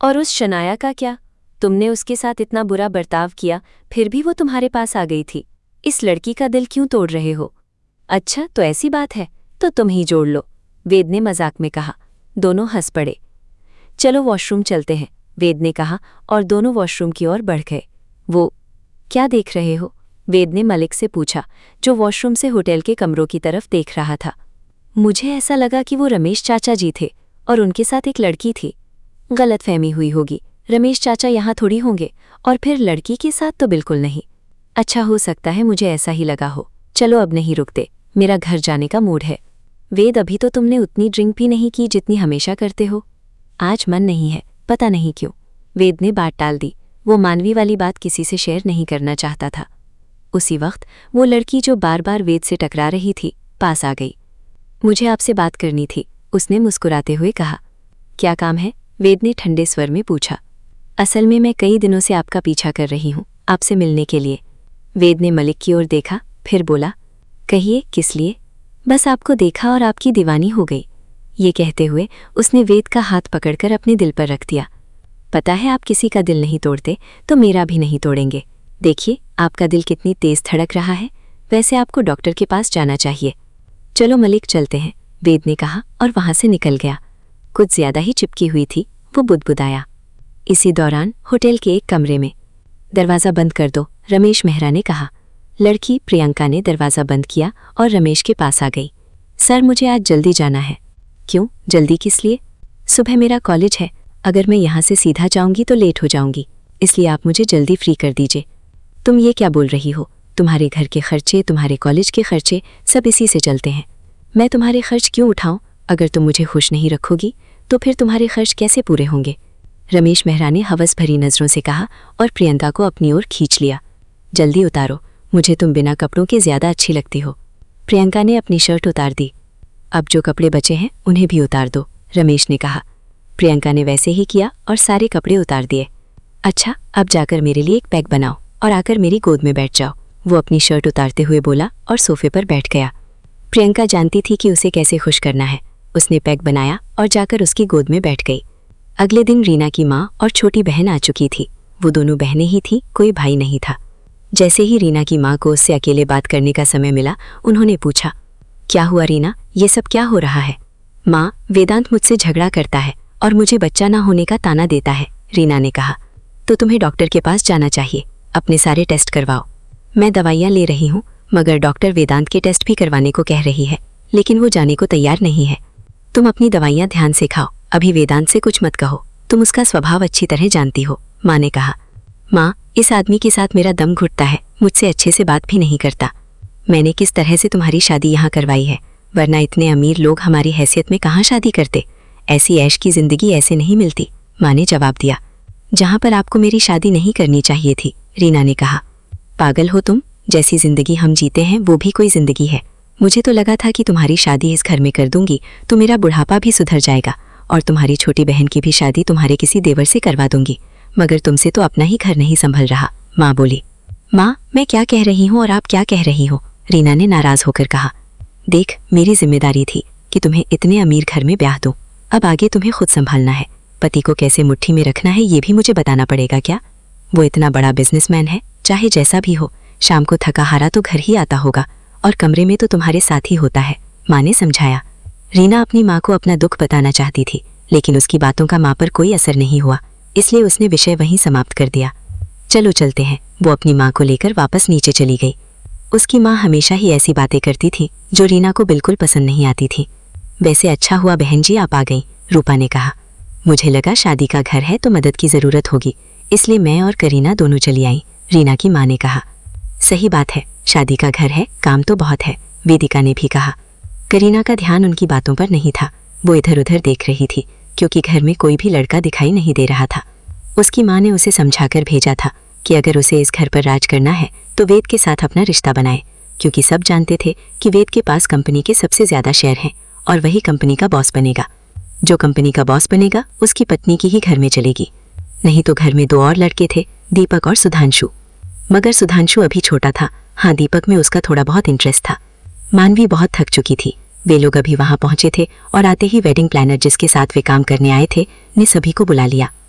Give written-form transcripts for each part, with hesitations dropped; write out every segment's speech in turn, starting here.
और उस शनाया का क्या? तुमने उसके साथ इतना बुरा बर्ताव किया, फिर भी वो तुम्हारे पास आ गई थी। इस लड़की का दिल क्यों तोड़ रहे हो? अच्छा, तो ऐसी बात है, तो तुम ही जोड़ लो, वेद ने मजाक में कहा। दोनों हंस पड़े। चलो वॉशरूम चलते हैं, वेद ने कहा और दोनों वॉशरूम की ओर बढ़ गए। वो क्या देख रहे हो? वेद ने मलिक से पूछा, जो वॉशरूम से होटल के कमरों की तरफ देख रहा था। मुझे ऐसा लगा कि वो रमेश चाचा जी थे और उनके साथ एक लड़की थी। गलतफहमी हुई होगी, रमेश चाचा यहाँ थोड़ी होंगे, और फिर लड़की के साथ तो बिल्कुल नहीं। अच्छा, हो सकता है मुझे ऐसा ही लगा हो। चलो अब नहीं रुकते, मेरा घर जाने का मूड है। वेद, अभी तो तुमने उतनी ड्रिंक भी नहीं की जितनी हमेशा करते हो। आज मन नहीं है, पता नहीं क्यों। वेद ने बात टाल दी। वो मानवी वाली बात किसी से शेयर नहीं करना चाहता था। उसी वक्त वो लड़की जो बार बार वेद से टकरा रही थी पास आ गई। मुझे आपसे बात करनी थी, उसने मुस्कुराते हुए कहा। क्या काम है? वेद ने ठंडे स्वर में पूछा। असल में मैं कई दिनों से आपका पीछा कर रही हूँ, आपसे मिलने के लिए। वेद ने मलिक की ओर देखा, फिर बोला, कहिए किस लिए? बस आपको देखा और आपकी दीवानी हो गई। ये कहते हुए उसने वेद का हाथ पकड़कर अपने दिल पर रख दिया। पता है, आप किसी का दिल नहीं तोड़ते तो मेरा भी नहीं तोड़ेंगे। देखिए आपका दिल कितनी तेज धड़क रहा है। वैसे आपको डॉक्टर के पास जाना चाहिए। चलो मलिक चलते हैं, वेद ने कहा और वहां से निकल गया। कुछ ज्यादा ही चिपकी हुई थी, वो बुदबुदाया। इसी दौरान होटल के एक कमरे में, दरवाज़ा बंद कर दो, रमेश मेहरा ने कहा। लड़की प्रियंका ने दरवाज़ा बंद किया और रमेश के पास आ गई। सर, मुझे आज जल्दी जाना है। क्यों जल्दी, किस लिए? सुबह मेरा कॉलेज है, अगर मैं यहाँ से सीधा जाऊंगी तो लेट हो जाऊंगी, इसलिए आप मुझे जल्दी फ्री कर दीजिए। तुम ये क्या बोल रही हो? तुम्हारे घर के खर्चे, तुम्हारे कॉलेज के खर्चे सब इसी से चलते हैं। मैं तुम्हारे खर्च क्यों उठाऊं? अगर तुम मुझे खुश नहीं रखोगी तो फिर तुम्हारे खर्च कैसे पूरे होंगे? रमेश मेहरा ने हवस भरी नज़रों से कहा और प्रियंका को अपनी ओर खींच लिया। जल्दी उतारो, मुझे तुम बिना कपड़ों के ज़्यादा अच्छी लगती हो। प्रियंका ने अपनी शर्ट उतार दी। अब जो कपड़े बचे हैं उन्हें भी उतार दो, रमेश ने कहा। प्रियंका ने वैसे ही किया और सारे कपड़े उतार दिए। अच्छा, अब जाकर मेरे लिए एक पैक बनाओ और आकर मेरी गोद में बैठ जाओ, वो अपनी शर्ट उतारते हुए बोला और सोफे पर बैठ गया। प्रियंका जानती थी कि उसे कैसे खुश करना है। उसने पैक बनाया और जाकर उसकी गोद में बैठ गई। अगले दिन रीना की माँ और छोटी बहन आ चुकी थी। वो दोनों बहनें ही थीं, कोई भाई नहीं था। जैसे ही रीना की माँ को उससे अकेले बात करने का समय मिला, उन्होंने पूछा, क्या हुआ रीना, ये सब क्या हो रहा है? माँ, वेदांत मुझसे झगड़ा करता है और मुझे बच्चा ना होने का ताना देता है, रीना ने कहा। तो तुम्हें डॉक्टर के पास जाना चाहिए, अपने सारे टेस्ट करवाओ। मैं दवाइयाँ ले रही हूँ, मगर डॉक्टर वेदांत के टेस्ट भी करवाने को कह रही है, लेकिन वो जाने को तैयार नहीं है। तुम अपनी दवाइयाँ ध्यान से खाओ, अभी वेदांत से कुछ मत कहो, तुम उसका स्वभाव अच्छी तरह जानती हो, माँ ने कहा। माँ, इस आदमी के साथ मेरा दम घुटता है, मुझसे अच्छे से बात भी नहीं करता। मैंने किस तरह से तुम्हारी शादी यहाँ करवाई है, वरना इतने अमीर लोग हमारी हैसियत में कहाँ शादी करते? ऐसी ऐश की जिंदगी ऐसे नहीं मिलती, माँ ने जवाब दिया। जहाँ पर आपको मेरी शादी नहीं करनी चाहिए थी, रीना ने कहा। पागल हो तुम, जैसी जिंदगी हम जीते हैं वो भी कोई जिंदगी है। मुझे तो लगा था कि तुम्हारी शादी इस घर में कर दूंगी तो मेरा बुढ़ापा भी सुधर जाएगा और तुम्हारी छोटी बहन की भी शादी तुम्हारे किसी देवर से करवा दूंगी, मगर तुमसे तो अपना ही घर नहीं संभल रहा, माँ बोली। माँ, मैं क्या कह रही हूँ और आप क्या कह रही हो, रीना ने नाराज होकर कहा। देख, मेरी जिम्मेदारी थी कि तुम्हें इतने अमीर घर में ब्याह दूं, अब आगे तुम्हें खुद संभालना है। पति को कैसे मुट्ठी में रखना है ये भी मुझे बताना पड़ेगा क्या? वो इतना बड़ा बिजनेसमैन है, चाहे जैसा भी हो, शाम को थका हारा तो घर ही आता होगा और कमरे में तो तुम्हारे साथ ही होता है, माँ ने समझाया। रीना अपनी माँ को अपना दुख बताना चाहती थी, लेकिन उसकी बातों का माँ पर कोई असर नहीं हुआ, इसलिए उसने विषय वहीं समाप्त कर दिया। चलो चलते हैं, वो अपनी माँ को लेकर वापस नीचे चली गई। उसकी माँ हमेशा ही ऐसी बातें करती थी जो रीना को बिल्कुल पसंद नहीं आती थी। वैसे अच्छा हुआ बहन जी आप आ गई, रूपा ने कहा। मुझे लगा शादी का घर है तो मदद की ज़रूरत होगी, इसलिए मैं और करीना दोनों चली आई, रीना की माँ ने कहा। सही बात है, शादी का घर है, काम तो बहुत है, वेदिका ने भी कहा। करीना का ध्यान उनकी बातों पर नहीं था, वो इधर उधर देख रही थी क्योंकि घर में कोई भी लड़का दिखाई नहीं दे रहा था। उसकी माँ ने उसे समझाकर भेजा था कि अगर उसे इस घर पर राज करना है तो वेद के साथ अपना रिश्ता बनाए, क्योंकि सब जानते थे कि वेद के पास कंपनी के सबसे ज़्यादा शेयर हैं और वही कंपनी का बॉस बनेगा। जो कंपनी का बॉस बनेगा उसकी पत्नी की ही घर में चलेगी। नहीं तो घर में दो और लड़के थे, दीपक और सुधांशु, मगर सुधांशु अभी छोटा था। हाँ, दीपक में उसका थोड़ा बहुत इंटरेस्ट था। मानवी बहुत थक चुकी थी। वे लोग अभी वहाँ पहुँचे थे और आते ही वेडिंग प्लानर जिसके साथ वे काम करने आए थे ने सभी को बुला लिया।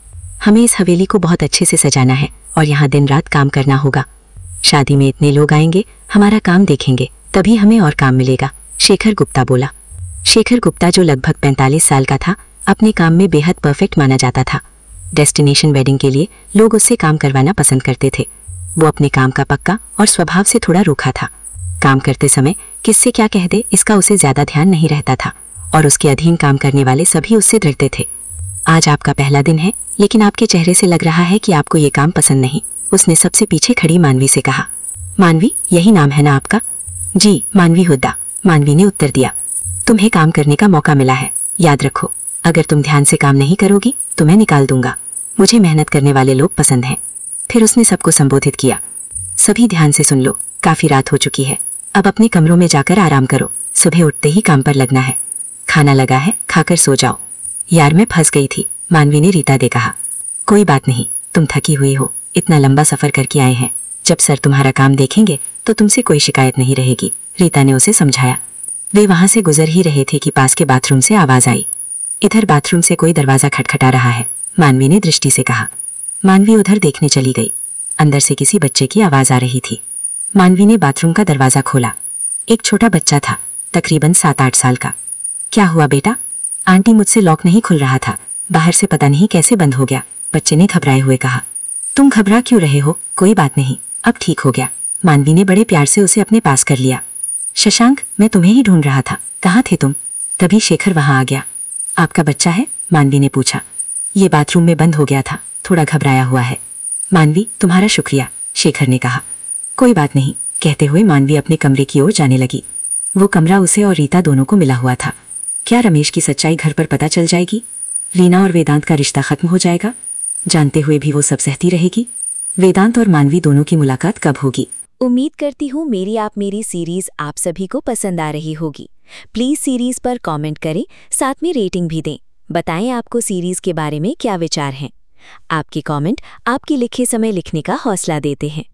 हमें इस हवेली को बहुत अच्छे से सजाना है और यहाँ दिन रात काम करना होगा। शादी में इतने लोग आएंगे, हमारा काम देखेंगे, तभी हमें और काम मिलेगा, शेखर गुप्ता बोला। शेखर गुप्ता जो लगभग 45 साल का था, अपने काम में बेहद परफेक्ट माना जाता था। डेस्टिनेशन वेडिंग के लिए लोग उससे काम करवाना पसंद करते थे। वो अपने काम का पक्का और स्वभाव से थोड़ा रूखा था। काम करते समय किससे क्या कह दे इसका उसे ज्यादा ध्यान नहीं रहता था और उसके अधीन काम करने वाले सभी उससे डरते थे। आज आपका पहला दिन है, लेकिन आपके चेहरे से लग रहा है कि आपको ये काम पसंद नहीं, उसने सबसे पीछे खड़ी मानवी से कहा। मानवी, यही नाम है ना आपका? जी, मानवी हुड्डा, मानवी ने उत्तर दिया। तुम्हें काम करने का मौका मिला है, याद रखो, अगर तुम ध्यान से काम नहीं करोगी तो मैं निकाल दूंगा। मुझे मेहनत करने वाले लोग पसंद हैं। फिर उसने सबको संबोधित किया। सभी ध्यान से सुन लो, काफी रात हो चुकी है, अब अपने कमरों में जाकर आराम करो, सुबह उठते ही काम पर लगना है। खाना लगा है, खाकर सो जाओ। यार मैं फंस गई थी, मानवी ने रीता दे कहा। कोई बात नहीं, तुम थकी हुई हो, इतना लंबा सफर करके आए हैं, जब सर तुम्हारा काम देखेंगे तो तुमसे कोई शिकायत नहीं रहेगी, रीता ने उसे समझाया। वे वहां से गुजर ही रहे थे कि पास के बाथरूम से आवाज आई। इधर बाथरूम से कोई दरवाजा खटखटा रहा है, मानवी ने दृष्टि से कहा। मानवी उधर देखने चली गई। अंदर से किसी बच्चे की आवाज आ रही थी। मानवी ने बाथरूम का दरवाजा खोला। एक छोटा बच्चा था, तकरीबन 7-8 साल का। क्या हुआ बेटा? आंटी, मुझसे लॉक नहीं खुल रहा था, बाहर से पता नहीं कैसे बंद हो गया, बच्चे ने घबराए हुए कहा। तुम घबरा क्यों रहे हो? कोई बात नहीं, अब ठीक हो गया। मानवी ने बड़े प्यार से उसे अपने पास कर लिया। शशांक, मैं तुम्हें ही ढूंढ रहा था, कहाँ थे तुम? तभी शेखर वहां आ गया। आपका बच्चा है? मानवी ने पूछा। ये बाथरूम में बंद हो गया था, थोड़ा घबराया हुआ है। मानवी, तुम्हारा शुक्रिया, शेखर ने कहा। कोई बात नहीं, कहते हुए मानवी अपने कमरे की ओर जाने लगी। वो कमरा उसे और रीता दोनों को मिला हुआ था। क्या रमेश की सच्चाई घर पर पता चल जाएगी? रीना और वेदांत का रिश्ता खत्म हो जाएगा? जानते हुए भी वो सब सहती रहेगी? वेदांत और मानवी दोनों की मुलाकात कब होगी? उम्मीद करती हूँ मेरी सीरीज आप सभी को पसंद आ रही होगी। प्लीज सीरीज पर कमेंट करें, साथ में रेटिंग भी दें। बताएं आपको सीरीज के बारे में क्या विचार हैं। आपके कमेंट आपके लिखे समय लिखने का हौसला देते हैं।